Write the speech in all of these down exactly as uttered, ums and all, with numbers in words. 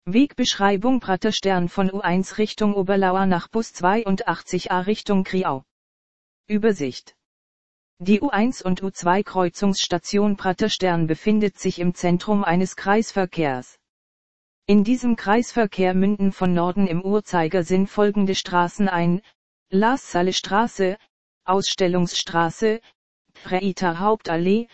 Wegbeschreibung Praterstern von U eins Richtung Oberlauer nach Bus zweiundachtzig a Richtung Kriau. Übersicht. Die U eins und U zwei Kreuzungsstation Praterstern befindet sich im Zentrum eines Kreisverkehrs. In diesem Kreisverkehr münden von Norden im Uhrzeigersinn folgende Straßen ein: Laassalle-Straße, Ausstellungsstraße, Preiter Hauptallee,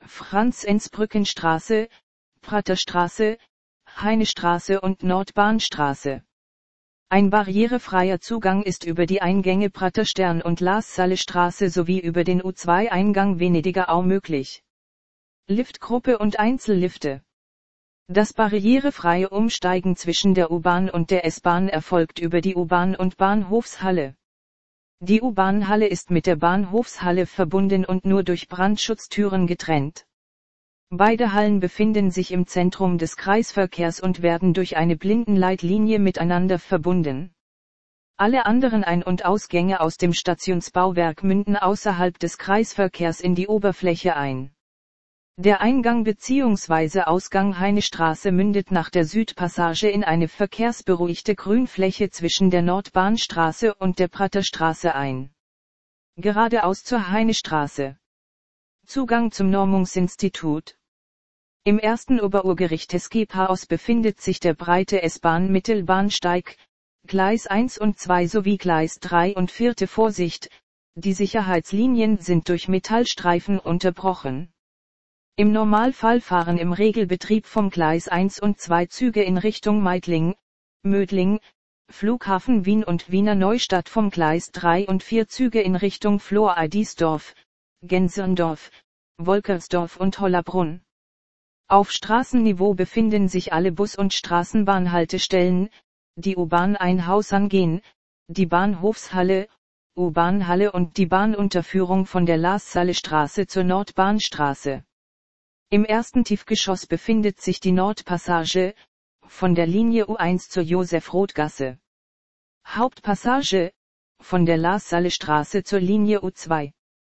Franz-Enz-Brückenstraße, Praterstraße, Heinestraße und Nordbahnstraße. Ein barrierefreier Zugang ist über die Eingänge Praterstern und Laassalle-Straße sowie über den U zwei Eingang Venediger Au möglich. Liftgruppe und Einzellifte. Das barrierefreie Umsteigen zwischen der U-Bahn und der S-Bahn erfolgt über die U-Bahn und Bahnhofshalle. Die U-Bahn-Halle ist mit der Bahnhofshalle verbunden und nur durch Brandschutztüren getrennt. Beide Hallen befinden sich im Zentrum des Kreisverkehrs und werden durch eine Blindenleitlinie miteinander verbunden. Alle anderen Ein- und Ausgänge aus dem Stationsbauwerk münden außerhalb des Kreisverkehrs in die Oberfläche ein. Der Eingang bzw. Ausgang Heinestraße mündet nach der Südpassage in eine verkehrsberuhigte Grünfläche zwischen der Nordbahnstraße und der Praterstraße ein. Geradeaus zur Heinestraße. Zugang zum Normungsinstitut. Im ersten Oberurgerichtsgephaus befindet sich der breite S-Bahn-Mittelbahnsteig, Gleis eins und zwei sowie Gleis drei und vier. Vorsicht, die Sicherheitslinien sind durch Metallstreifen unterbrochen. Im Normalfall fahren im Regelbetrieb vom Gleis eins und zwei Züge in Richtung Meidling, Mödling, Flughafen Wien und Wiener Neustadt, vom Gleis drei und vier Züge in Richtung Flor-Eidisdorf, Genserndorf, Wolkersdorf und Hollabrunn. Auf Straßenniveau befinden sich alle Bus- und Straßenbahnhaltestellen, die U-Bahn Einhausangehen, die Bahnhofshalle, U-Bahn-Halle und die Bahnunterführung von der Laassalle-Straße zur Nordbahnstraße. Im ersten Tiefgeschoss befindet sich die Nordpassage, von der Linie U eins zur Josef-Roth-Gasse. Hauptpassage, von der Laassalle-Straße zur Linie U zwei.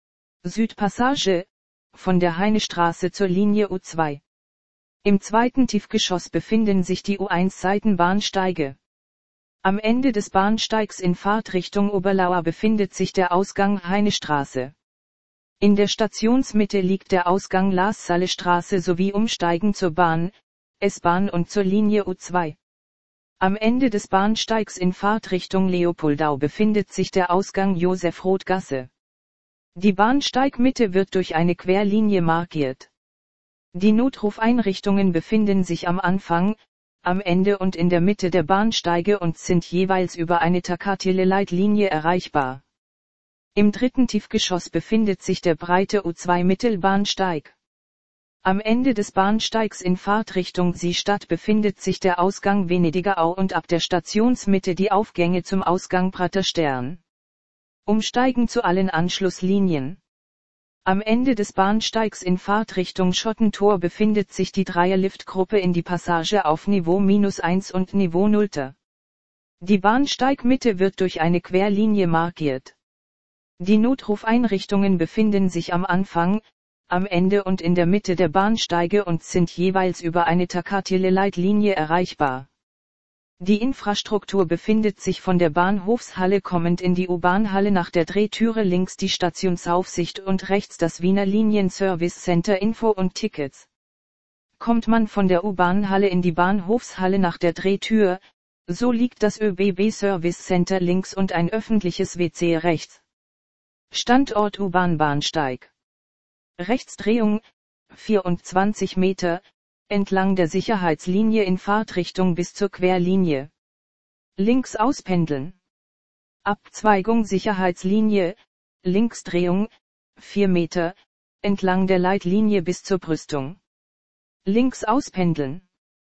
Südpassage, von der Heinestraße zur Linie U zwei. Im zweiten Tiefgeschoss befinden sich die U eins Seitenbahnsteige. Am Ende des Bahnsteigs in Fahrtrichtung Oberlauer befindet sich der Ausgang Heinestraße. In der Stationsmitte liegt der Ausgang Laassalle-Straße sowie Umsteigen zur Bahn, S-Bahn und zur Linie U zwei. Am Ende des Bahnsteigs in Fahrtrichtung Leopoldau befindet sich der Ausgang Josef-Roth-Gasse. Die Bahnsteigmitte wird durch eine Querlinie markiert. Die Notrufeinrichtungen befinden sich am Anfang, am Ende und in der Mitte der Bahnsteige und sind jeweils über eine Takatile-Leitlinie erreichbar. Im dritten Tiefgeschoss befindet sich der breite U zwei Mittelbahnsteig. Am Ende des Bahnsteigs in Fahrtrichtung Seestadt befindet sich der Ausgang Venediger Au und ab der Stationsmitte die Aufgänge zum Ausgang Praterstern. Umsteigen zu allen Anschlusslinien. Am Ende des Bahnsteigs in Fahrtrichtung Schottentor befindet sich die Dreierliftgruppe in die Passage auf Niveau minus eins und Niveau null. Die Bahnsteigmitte wird durch eine Querlinie markiert. Die Notrufeinrichtungen befinden sich am Anfang, am Ende und in der Mitte der Bahnsteige und sind jeweils über eine Takatile-Leitlinie erreichbar. Die Infrastruktur befindet sich von der Bahnhofshalle kommend in die U-Bahn-Halle nach der Drehtüre links die Stationsaufsicht und rechts das Wiener Linien-Service Center Info und Tickets. Kommt man von der U-Bahn-Halle in die Bahnhofshalle nach der Drehtür, so liegt das ÖBB-Service Center links und ein öffentliches W C rechts. Standort U-Bahn-Bahnsteig. Rechtsdrehung, vierundzwanzig Meter, entlang der Sicherheitslinie in Fahrtrichtung bis zur Querlinie. Links auspendeln. Abzweigung Sicherheitslinie, Linksdrehung, vier Meter, entlang der Leitlinie bis zur Brüstung. Links auspendeln.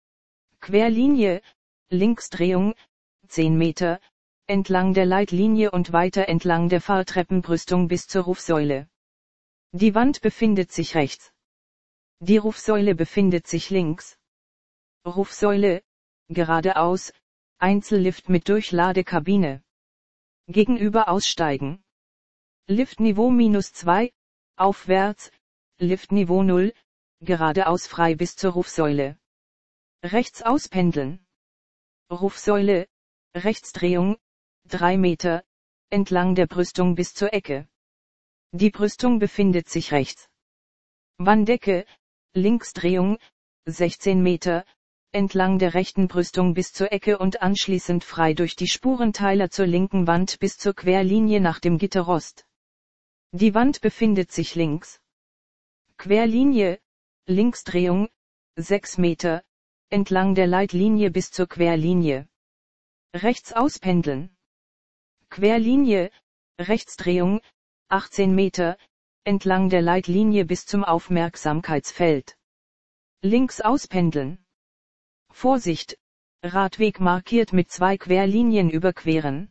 Querlinie, Linksdrehung, zehn Meter, entlang der Leitlinie und weiter entlang der Fahrtreppenbrüstung bis zur Rufsäule. Die Wand befindet sich rechts. Die Rufsäule befindet sich links. Rufsäule, geradeaus, Einzellift mit Durchladekabine. Gegenüber aussteigen. Liftniveau minus zwei, aufwärts, Liftniveau null, geradeaus frei bis zur Rufsäule. Rechts auspendeln. Rufsäule, Rechtsdrehung, drei Meter, entlang der Brüstung bis zur Ecke. Die Brüstung befindet sich rechts. Wanddecke, Linksdrehung, sechzehn Meter, entlang der rechten Brüstung bis zur Ecke und anschließend frei durch die Spurenteiler zur linken Wand bis zur Querlinie nach dem Gitterrost. Die Wand befindet sich links. Querlinie, Linksdrehung, sechs Meter, entlang der Leitlinie bis zur Querlinie. Rechts auspendeln. Querlinie, Rechtsdrehung, achtzehn Meter, entlang der Leitlinie bis zum Aufmerksamkeitsfeld. Links auspendeln. Vorsicht, Radweg markiert mit zwei Querlinien überqueren.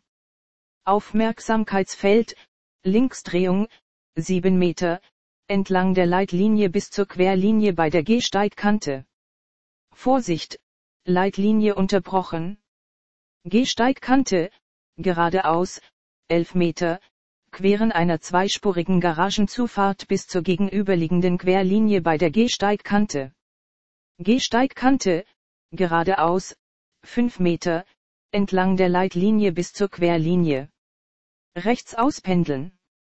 Aufmerksamkeitsfeld, Linksdrehung, sieben Meter, entlang der Leitlinie bis zur Querlinie bei der Gehsteigkante. Vorsicht, Leitlinie unterbrochen. Gehsteigkante, geradeaus, elf Meter, queren einer zweispurigen Garagenzufahrt bis zur gegenüberliegenden Querlinie bei der Gehsteigkante. Gehsteigkante, geradeaus, fünf Meter, entlang der Leitlinie bis zur Querlinie. Rechts auspendeln.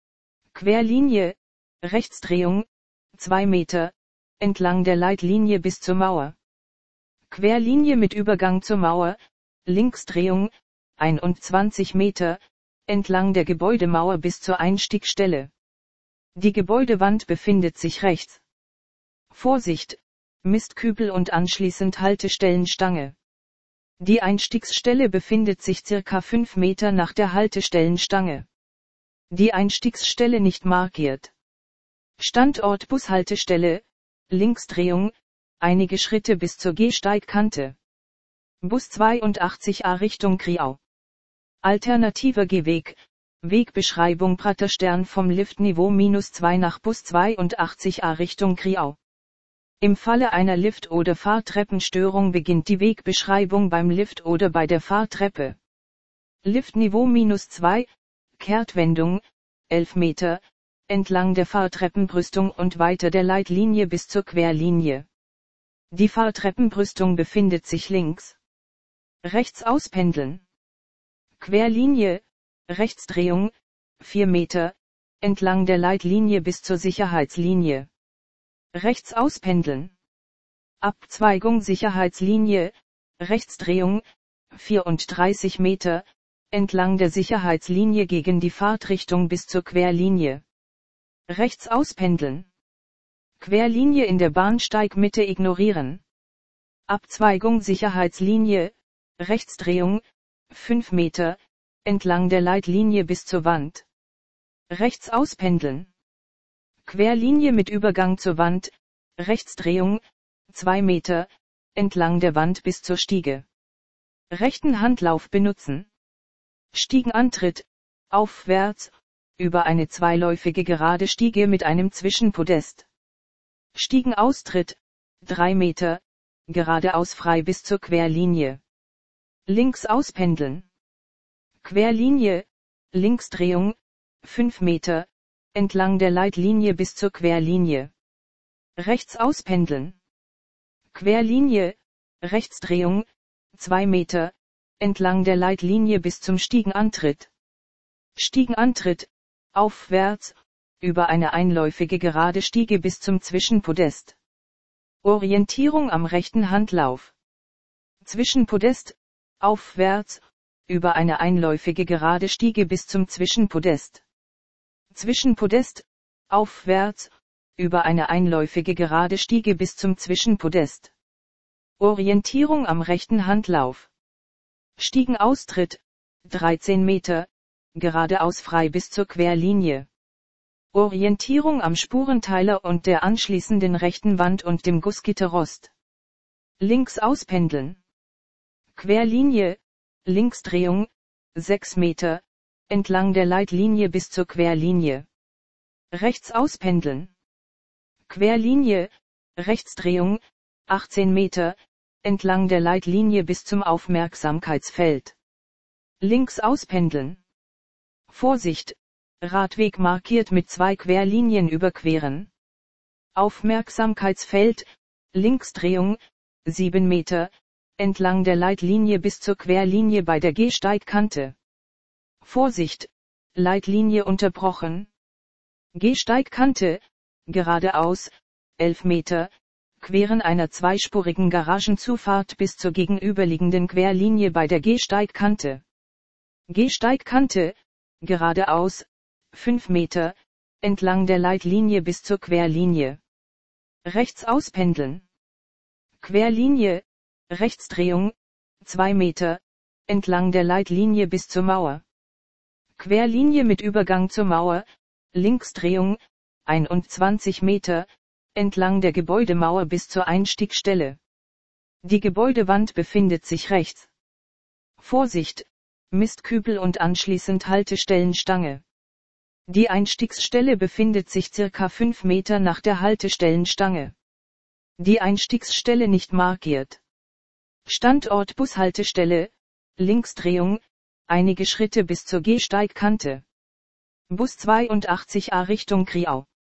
Querlinie, Rechtsdrehung, zwei Meter, entlang der Leitlinie bis zur Mauer. Querlinie mit Übergang zur Mauer, Linksdrehung, einundzwanzig Meter, entlang der Gebäudemauer bis zur Einstiegstelle. Die Gebäudewand befindet sich rechts. Vorsicht, Mistkübel und anschließend Haltestellenstange. Die Einstiegsstelle befindet sich circa fünf Meter nach der Haltestellenstange. Die Einstiegsstelle nicht markiert. Standort Bushaltestelle, Linksdrehung, einige Schritte bis zur Gehsteigkante. Bus zweiundachtzig a Richtung Kriau. Alternativer Gehweg, Wegbeschreibung Praterstern vom Liftniveau minus zwei nach Bus zweiundachtzig a Richtung Kriau. Im Falle einer Lift- oder Fahrtreppenstörung beginnt die Wegbeschreibung beim Lift oder bei der Fahrtreppe. Liftniveau minus zwei, Kehrtwendung, elf Meter, entlang der Fahrtreppenbrüstung und weiter der Leitlinie bis zur Querlinie. Die Fahrtreppenbrüstung befindet sich links. Rechts auspendeln. Querlinie, Rechtsdrehung, vier Meter, entlang der Leitlinie bis zur Sicherheitslinie. Rechts auspendeln. Abzweigung Sicherheitslinie, Rechtsdrehung, vierunddreißig Meter, entlang der Sicherheitslinie gegen die Fahrtrichtung bis zur Querlinie. Rechts auspendeln. Querlinie in der Bahnsteigmitte ignorieren. Abzweigung Sicherheitslinie, Rechtsdrehung, fünf Meter, entlang der Leitlinie bis zur Wand. Rechts auspendeln. Querlinie mit Übergang zur Wand, Rechtsdrehung, zwei Meter, entlang der Wand bis zur Stiege. Rechten Handlauf benutzen. Stiegenantritt, aufwärts, über eine zweiläufige gerade Stiege mit einem Zwischenpodest. Stiegenaustritt, drei Meter, geradeaus frei bis zur Querlinie. Links auspendeln. Querlinie, Linksdrehung, fünf Meter, entlang der Leitlinie bis zur Querlinie. Rechts auspendeln. Querlinie, Rechtsdrehung, zwei Meter, entlang der Leitlinie bis zum Stiegenantritt. Stiegenantritt, aufwärts, über eine einläufige gerade Stiege bis zum Zwischenpodest. Orientierung am rechten Handlauf. Zwischenpodest, aufwärts, über eine einläufige gerade Stiege bis zum Zwischenpodest. Zwischenpodest, aufwärts, über eine einläufige gerade Stiege bis zum Zwischenpodest. Orientierung am rechten Handlauf. Stiegenaustritt, dreizehn Meter, geradeaus frei bis zur Querlinie. Orientierung am Spurenteiler und der anschließenden rechten Wand und dem Gussgitterrost. Links auspendeln. Querlinie, Linksdrehung, sechs Meter, entlang der Leitlinie bis zur Querlinie. Rechts auspendeln. Querlinie, Rechtsdrehung, achtzehn Meter, entlang der Leitlinie bis zum Aufmerksamkeitsfeld. Links auspendeln. Vorsicht, Radweg markiert mit zwei Querlinien überqueren. Aufmerksamkeitsfeld, Linksdrehung, sieben Meter, entlang der Leitlinie bis zur Querlinie bei der Gehsteigkante. Vorsicht, Leitlinie unterbrochen. Gehsteigkante, geradeaus, elf Meter, queren einer zweispurigen Garagenzufahrt bis zur gegenüberliegenden Querlinie bei der Gehsteigkante. Gehsteigkante, geradeaus, fünf Meter, entlang der Leitlinie bis zur Querlinie. Rechts auspendeln. Querlinie, Rechtsdrehung, zwei Meter, entlang der Leitlinie bis zur Mauer. Querlinie mit Übergang zur Mauer, Linksdrehung, einundzwanzig Meter, entlang der Gebäudemauer bis zur Einstiegstelle. Die Gebäudewand befindet sich rechts. Vorsicht, Mistkübel und anschließend Haltestellenstange. Die Einstiegsstelle befindet sich circa fünf Meter nach der Haltestellenstange. Die Einstiegsstelle nicht markiert. Standort Bushaltestelle, Linksdrehung, einige Schritte bis zur Gehsteigkante. Bus zweiundachtzig a Richtung Kriau.